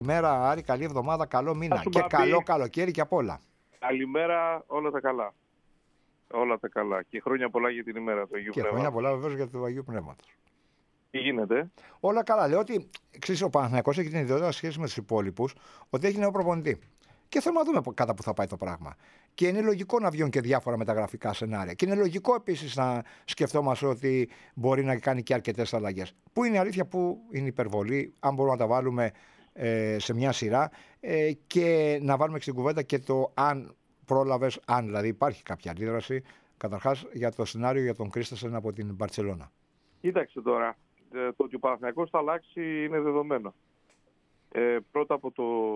Καλημέρα Άρη, καλή εβδομάδα, καλό μήνα σου, και Μπαμπή. καλό καλοκαίρι και απ' όλα. Καλημέρα, όλα τα καλά. Όλα τα καλά. Και χρόνια πολλά για την ημέρα του Αγίου Και Πνεύματος. χρόνια πολλά βεβαίως για το Αγίου Πνεύματος. Τι γίνεται? Όλα καλά. Λέω ότι ξέρεις, ο Παναθηναϊκός έχει την ιδιότητα σχέση με τους υπόλοιπους ότι έχει νέο προπονητή. Και θέλουμε να δούμε κατά που θα πάει το πράγμα. Και είναι λογικό να βγουν και διάφορα μεταγραφικά σενάρια. Και είναι λογικό επίσης να σκεφτόμαστε ότι μπορεί να κάνει και αρκετές αλλαγές. Πού είναι η αλήθεια, πού είναι η υπερβολή, αν μπορούμε να τα βάλουμε σε μια σειρά και να βάλουμε στην κουβέντα και το αν πρόλαβες, αν δηλαδή υπάρχει κάποια αντίδραση, καταρχάς για το σενάριο για τον Κρίστενσεν από την Μπαρτσελώνα. Κοίταξε τώρα. Το ότι ο Παναθηναϊκός θα αλλάξει είναι δεδομένο. Πρώτα από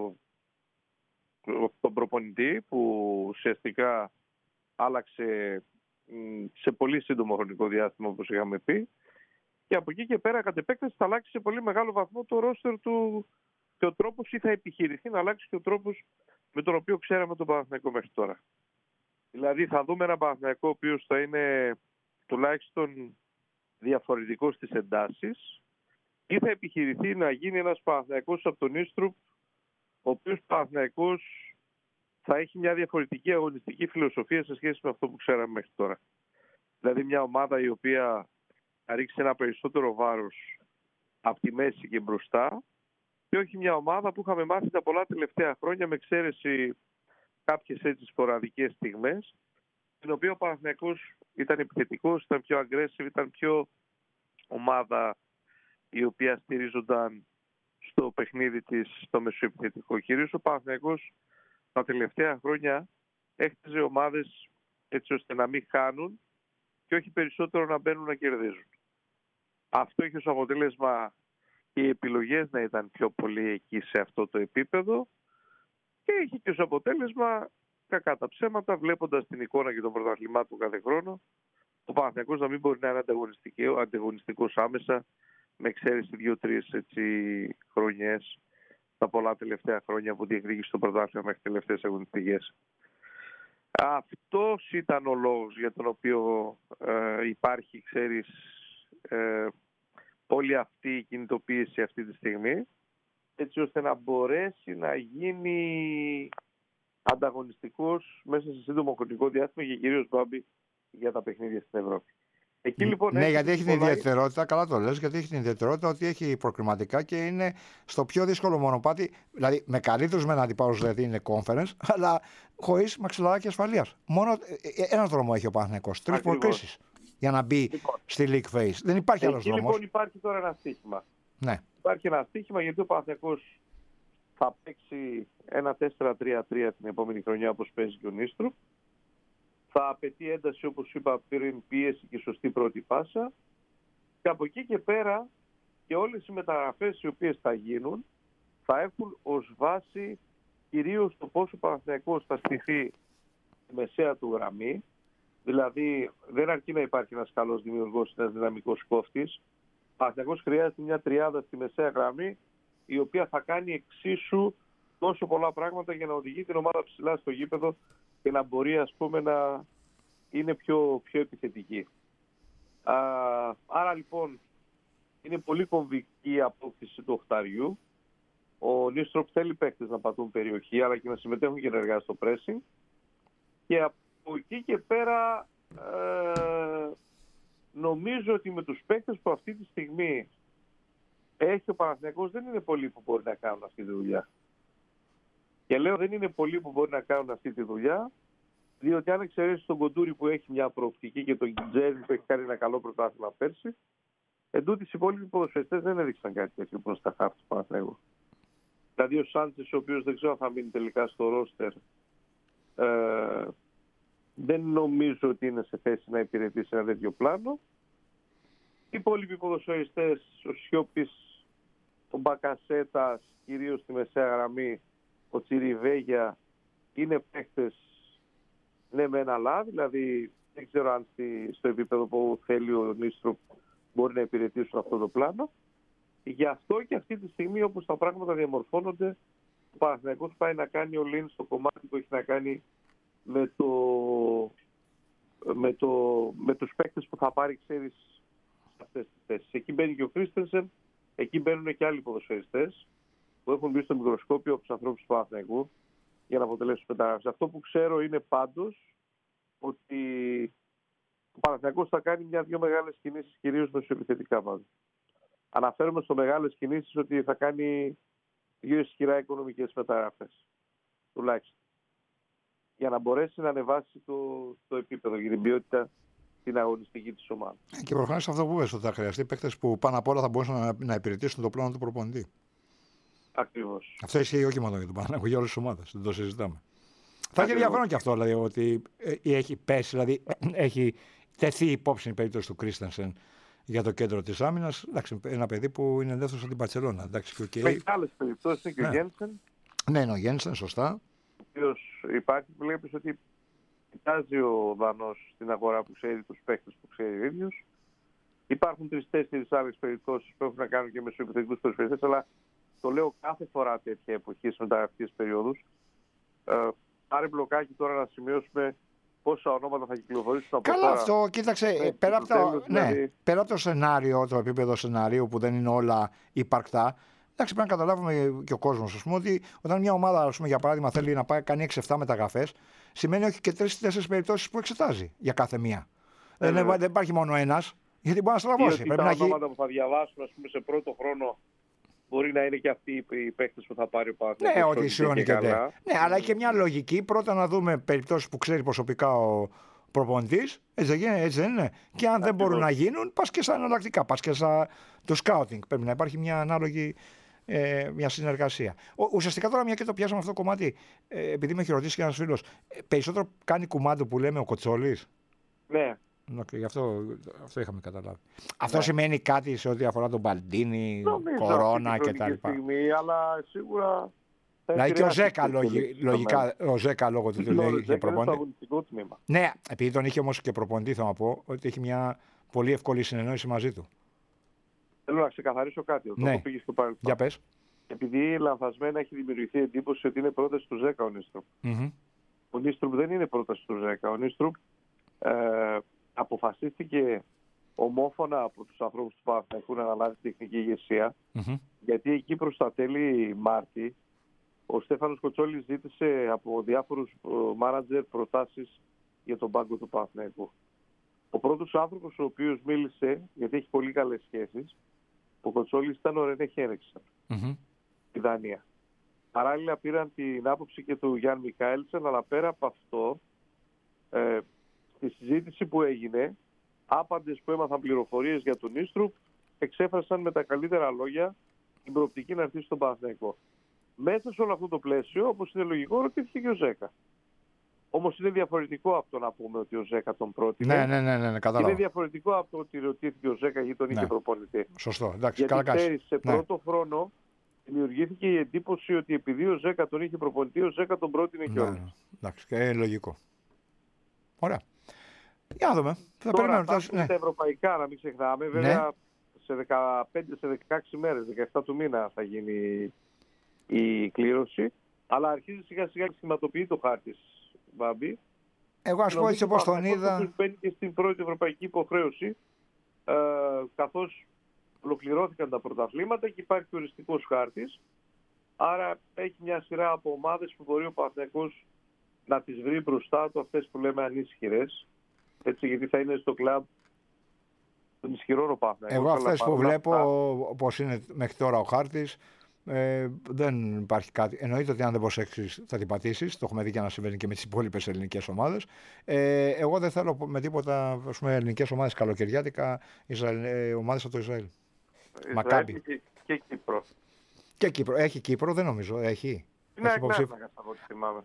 τον προπονητή που ουσιαστικά άλλαξε σε πολύ σύντομο χρονικό διάστημα, όπως είχαμε πει, και από εκεί και πέρα κατ' επέκταση θα αλλάξει σε πολύ μεγάλο βαθμό το ρόστερ του και ο τρόπος, ή θα επιχειρηθεί να αλλάξει και ο τρόπος με τον οποίο ξέραμε τον Παναθηναϊκό μέχρι τώρα. Δηλαδή θα δούμε ένα Παναθηναϊκό ο οποίος θα είναι τουλάχιστον διαφορετικός στις εντάσεις, ή θα επιχειρηθεί να γίνει ένας Παναθηναϊκός από τον Ίστρουπ, ο οποίος Παναθηναϊκός θα έχει μια διαφορετική αγωνιστική φιλοσοφία σε σχέση με αυτό που ξέραμε μέχρι τώρα. Δηλαδή μια ομάδα η οποία θα ρίξει ένα περισσότερο βάρος από τη μέση και μπροστά, και όχι μια ομάδα που είχαμε μάθει τα πολλά τελευταία χρόνια, με εξαίρεση κάποιες έτσι σποραδικές στιγμές, στην οποία ο Παναθηναϊκός ήταν επιθετικός, ήταν πιο aggressive, ήταν πιο ομάδα η οποία στηρίζονταν στο παιχνίδι της, στο μεσοεπιθετικό. Κυρίως ο Παναθηναϊκός τα τελευταία χρόνια έχτιζε ομάδες έτσι ώστε να μην χάνουν και όχι περισσότερο να μπαίνουν να κερδίζουν. Αυτό έχει ως αποτέλεσμα και οι επιλογές να ήταν πιο πολύ εκεί σε αυτό το επίπεδο, και έχει και ως αποτέλεσμα, κακά τα ψέματα, βλέποντας την εικόνα και των πρωταθλημάτων κάθε χρόνο, ο Παναθηναϊκός να μην μπορεί να είναι ανταγωνιστικός άμεσα, με εξαίρεση 2-3 χρονιές τα πολλά τελευταία χρόνια που διεκδίκησε το πρωτάθλημα μέχρι τελευταίες αγωνιστικές. Αυτός ήταν ο λόγος για τον οποίο υπάρχει, ξέρεις, όλη αυτή η κινητοποίηση αυτή τη στιγμή, έτσι ώστε να μπορέσει να γίνει ανταγωνιστικός μέσα σε σύντομο χρονικό διάστημα και κυρίως, Μπάμπη, για τα παιχνίδια στην Ευρώπη. Εκεί, λοιπόν, ναι, γιατί έχει την ιδιαιτερότητα, καλά το λες, γιατί έχει την ιδιαιτερότητα ότι έχει προκριματικά και είναι στο πιο δύσκολο μονοπάτι, δηλαδή με καλύτερους μεν αντιπάλους, δηλαδή είναι conference, αλλά χωρίς μαξιλαράκι ασφαλείας. Μόνο έναν δρόμο έχει ο Παναθηναϊκός, 3 προκρίσεις για να μπει στη League Phase. Δεν υπάρχει άλλος δρόμος. Λοιπόν, υπάρχει τώρα ένα στοίχημα. Ναι. Υπάρχει ένα στοίχημα γιατί ο Παναθηναϊκός θα παίξει ένα 4-3-3 την επόμενη χρονιά, όπως παίζει και ο Νίστρουπ. Θα απαιτεί ένταση, όπως είπα πριν, πίεση και σωστή πρώτη πάσα. Και από εκεί και πέρα και όλες οι μεταγραφές οι οποίες θα γίνουν θα έχουν ως βάση κυρίως το πόσο ο Παναθηναϊκός θα στηθεί στη μεσαία του γραμμή. Δηλαδή δεν αρκεί να υπάρχει ένας καλός δημιουργός, ένας δυναμικός κόφτης. Ο Παναθηναϊκός χρειάζεται μια τριάδα στη μεσαία γραμμή, η οποία θα κάνει εξίσου τόσο πολλά πράγματα για να οδηγεί την ομάδα ψηλά στο γήπεδο και να μπορεί, ας πούμε, να είναι πιο επιθετική. Άρα λοιπόν είναι πολύ κομβική η απόκτηση του οχταριού. Ο Νίστροπ θέλει παίκτες να πατούν περιοχή, αλλά και να συμμετέχουν και ενεργά στο pressing. Και από εκεί και πέρα νομίζω ότι με τους παίκτες που αυτή τη στιγμή έχει ο Παναθηναϊκός, δεν είναι πολλοί που μπορεί να κάνουν αυτή τη δουλειά. Και λέω δεν είναι πολλοί που μπορεί να κάνουν αυτή τη δουλειά, διότι αν εξαιρέσει τον Κοντούρη που έχει μια προοπτική και τον Τζέρι που έχει κάνει ένα καλό πρωτάθλημα πέρσι, εντούτοις οι υπόλοιποι ποδοσφαιριστές δεν έδειξαν κάτι τέτοιο προς τα χάρτη του Παναθηναϊκού. Δηλαδή ο Σάντσες, ο οποίος δεν ξέρω αν θα μείνει τελικά στο ρόστερ, δεν νομίζω ότι είναι σε θέση να υπηρετήσει ένα τέτοιο πλάνο. Οι υπόλοιποι ποδοσφαιριστές, ο Σιώπης, ο Μπακασέτας, κυρίως στη μεσαία γραμμή, ο Τσιριβέγια, είναι παίκτες ναι με ένα αλλά, δηλαδή δεν ξέρω αν στο επίπεδο που θέλει ο Νίστρουπ μπορεί να υπηρετήσουν αυτό το πλάνο. Γι' αυτό και αυτή τη στιγμή, όπως τα πράγματα διαμορφώνονται, ο Παναθηναϊκός πάει να κάνει all-in στο κομμάτι που έχει να κάνει με τους παίκτες που θα πάρει, ξέρεις, σε αυτές τις θέσεις. Εκεί μπαίνει και ο Κρίστενσεν, εκεί μπαίνουν και άλλοι ποδοσφαιριστές. που έχουν μπει στο μικροσκόπιο από τους ανθρώπους του Παναθηναϊκού για να αποτελέσουν μεταγραφές. Αυτό που ξέρω είναι πάντως ότι ο Παναθηναϊκός θα κάνει μια-δυο μεγάλες κινήσεις, κυρίως μεσοεπιθετικά πάντα. Αναφέρομαι στο μεγάλες κινήσεις ότι θα κάνει 2 ισχυρά οικονομικές μεταγραφές, τουλάχιστον, για να μπορέσει να ανεβάσει το επίπεδο για την ποιότητα, την αγωνιστική της ομάδας. Και προφανώς αυτό που είπες, ότι θα χρειαστεί παίκτες που πάνω απ' όλα θα μπορούσαν να υπηρετήσουν το πλάνο του προπονητή. Ακριβώς. Αυτό ισχύει όχι μόνο για τον Παναθηναϊκό, για όλες τις ομάδες. Δεν το συζητάμε. Θα έχει ενδιαφέρον και αυτό, δηλαδή, ότι έχει πέσει, δηλαδή έχει τεθεί υπόψη η περίπτωση του Κρίστενσεν για το κέντρο της άμυνας. Εντάξει, ένα παιδί που είναι δεύτερος από την Μπαρσελόνα. Με άλλες περιπτώσεις είναι και ο Γένσεν. Ναι, είναι ο Γένσεν, σωστά. Ο οποίος υπάρχει, βλέπεις ότι κοιτάζει ο Δανός στην αγορά που ξέρει, τους παίκτες που ξέρει ο ίδιος. Υπάρχουν 3-4 άλλες περιπτώσεις που έχουν να κάνουν και μεσοεπιθετικούς περιφερειές, αλλά το λέω κάθε φορά τέτοια εποχή σε μεταγραφικές περιόδους. Πάρε μπλοκάκι τώρα να σημειώσουμε πόσα ονόματα θα κυκλοφορήσουν από Καλά, τώρα. αυτό, κοίταξε, πέρα από το σενάριο, το επίπεδο σενάριου που δεν είναι όλα υπαρκτά, εντάξει, πρέπει να καταλάβουμε και ο κόσμος, ότι όταν μια ομάδα, για παράδειγμα, θέλει να κάνει 6-7 μεταγραφές, σημαίνει όχι και 3-4 περιπτώσεις που εξετάζει για κάθε μία. Δεν υπάρχει μόνο ένας, γιατί μπορεί να στραβώσει. Πρέπει τα ονόματα που θα διαβάσουν, σε πρώτο χρόνο, μπορεί να είναι και αυτοί οι παίκτες που θα πάρει ο Παναθηναϊκός. Ναι, ότι ισιώνει και ναι, αλλά έχει και μια λογική. Πρώτα να δούμε περιπτώσεις που ξέρει προσωπικά ο προπονητής. Έτσι δεν είναι. Και αν δεν μπορούν να γίνουν, πας και στα εναλλακτικά. Πας και το scouting. Πρέπει να υπάρχει μια ανάλογη μια συνεργασία. Ουσιαστικά τώρα, μια και το πιάσαμε αυτό το κομμάτι, επειδή με έχει ρωτήσει και ένας φίλος, περισσότερο κάνει κουμάντο που λέμε ο Κοτσόλης. Ναι. Γι' αυτό είχαμε καταλάβει. Αυτό σημαίνει κάτι σε ό,τι αφορά τον Μπαλντίνι, Κορώνα κτλ. Αλλά σίγουρα. Δηλαδή και ο Ζέκα, λογικά, ο Ζέκα λόγω του ότι είχε προπονητή. Ναι, επειδή τον είχε όμως και προπονητή, θα πω ότι έχει μια πολύ εύκολη συνεννόηση μαζί του. Θέλω να ξεκαθαρίσω κάτι. Ναι. Πήγε στο παρελθόν. Για πες. Επειδή λανθασμένα έχει δημιουργηθεί εντύπωση ότι είναι πρόταση του Ζέκα ο Νίστρουπ. Ο Νίστρουπ δεν είναι πρόταση του Ζέκα. Ο Νίστρουπ αποφασίστηκε ομόφωνα από τους ανθρώπους του Παναθηναϊκού να αναλάβει την τεχνική ηγεσία, γιατί εκεί προς τα τέλη Μάρτη ο Στέφανος Κοτσόλης ζήτησε από διάφορους μάνατζερ προτάσεις για τον πάγκο του Παναθηναϊκού. Ο πρώτος άνθρωπος ο οποίος μίλησε, γιατί έχει πολύ καλές σχέσεις, ο Κοτσόλης, ήταν ο Ρενέ Χένριξεν, στη Δανία. Παράλληλα πήραν την άποψη και του Γιάννη Μικάελσεν, αλλά πέρα από αυτό, στη συζήτηση που έγινε, άπαντες που έμαθαν πληροφορίες για τον Νίστρουπ εξέφρασαν με τα καλύτερα λόγια την προοπτική να έρθει στον Παναθηναϊκό. Μέσα σε όλο αυτό το πλαίσιο, όπως είναι λογικό, ρωτήθηκε και ο Ζέκα. Όμως είναι διαφορετικό από το να πούμε ότι ο Ζέκα τον πρότεινε. Ναι, κατάλαβα. Είναι διαφορετικό από το ότι ρωτήθηκε ο Ζέκα γιατί τον είχε προπονητή. Σωστό, εντάξει, γιατί ξέρεις, σε πρώτο χρόνο δημιουργήθηκε η εντύπωση ότι επειδή ο Ζέκα τον είχε προπονητή, ο Ζέκα τον πρότεινε κιόλας. Εντάξει, είναι λογικό. Ωραία. Για να δούμε. Θα περιμένουμε. Τα ευρωπαϊκά, να μην ξεχνάμε. Βέβαια, σε 16 μέρες, 17 του μήνα θα γίνει η κλήρωση. Αλλά αρχίζει σιγά σιγά να σχηματοποιεί το χάρτη, Βάμπη. Εγώ ας πω έτσι όπως τον είδα. Μπαίνει και στην πρώτη ευρωπαϊκή υποχρέωση, καθώς ολοκληρώθηκαν τα πρωταθλήματα και υπάρχει οριστικός χάρτης. Άρα έχει μια σειρά από ομάδες που μπορεί ο Παναθηναϊκός να τις βρει μπροστά του, αυτές που λέμε ανίσχυρες. Έτσι, γιατί θα είναι στο κλαμπ των ισχυρών ο Παναθηναϊκός. Εγώ αυτές που βλέπω, όπως είναι μέχρι τώρα ο χάρτης, δεν υπάρχει κάτι. Εννοείται ότι αν δεν προσέξεις θα την πατήσεις. Το έχουμε δει και να συμβαίνει και με τις υπόλοιπες ελληνικές ομάδες. Εγώ δεν θέλω με τίποτα ελληνικές ομάδες καλοκαιριάτικα, ομάδες από το Ισραήλ. Μακάμπι. Και Κύπρο. Και Κύπρο. Έχει Κύπρο, δεν νομίζω. Έχει. Ναι, από ό,τι θυμάμαι.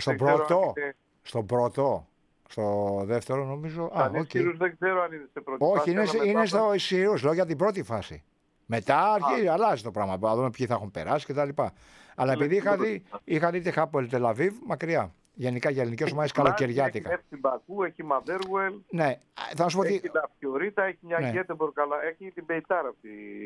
Στον πρώτο. Στο δεύτερο νομίζω. Δεν ξέρω αν είναι σε πρώτη φάση. Όχι, είναι στο Ισραήλ. Λέω για την πρώτη φάση. Μετά αλλάζει το πράγμα. Να δούμε ποιοι θα έχουν περάσει κτλ. Αλλά επειδή είχα δει τη Χάπολ Τελαβίβ μακριά. Γενικά για ελληνικές ομάδες καλοκαιριάτικα. Έχει την Μπακού, έχει Μαδέρουελ. Ναι, θα σου πω ότι. Έχει την Αφιωρίτα, έχει μια Γκέτεμπορκ, αλλά έχει την Μπεϊτάρ από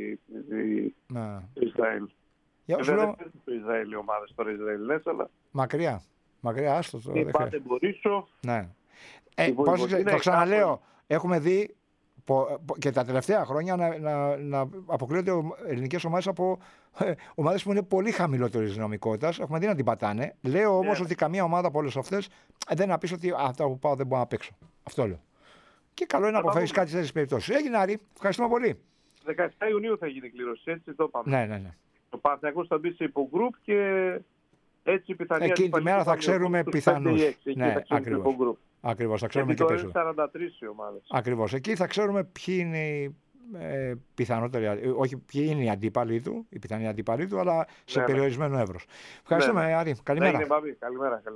το Ισραήλ. Δεν είναι το Ισραήλ οι ομάδες τώρα Ισραηλινές, αλλά. Μακριά, άστο το. Την Πάτε Μπορίσο. Ναι. Το ξαναλέω. Έχουμε δει και τα τελευταία χρόνια να αποκλείονται ελληνικές ομάδες από ομάδες που είναι πολύ χαμηλότερης δυναμικότητας. Έχουμε δει να την πατάνε. Λέω όμως ότι καμία ομάδα από όλες αυτές δεν να πεις ότι αυτά που πάω δεν μπορώ να παίξω. Αυτό λέω. Και καλό είναι να αποφεύγεις κάτι σε τέτοιες περιπτώσεις. Έγινε, Άρη. Ευχαριστούμε πολύ. 17 Ιουνίου θα γίνει η κλήρωση. Έτσι το πάμε. Ναι. Ο Παναθηναϊκός θα μπει σε υπογκρουπ και έτσι η πιθανή. Εκείνη τη μέρα θα ξέρουμε πιθανούς. Ναι, ακριβώς. Θα ξέρουμε και περισσότερο. 43 οι ομάδες. Ακριβώς. Εκεί θα ξέρουμε ποιοι είναι οι πιθανότεροι, όχι ποιοι είναι οι αντίπαλοι του, οι πιθανοί αντίπαλοι του, αλλά σε περιορισμένο εύρος. Ευχαριστούμε, Άρη. Καλημέρα. Καλημέρα.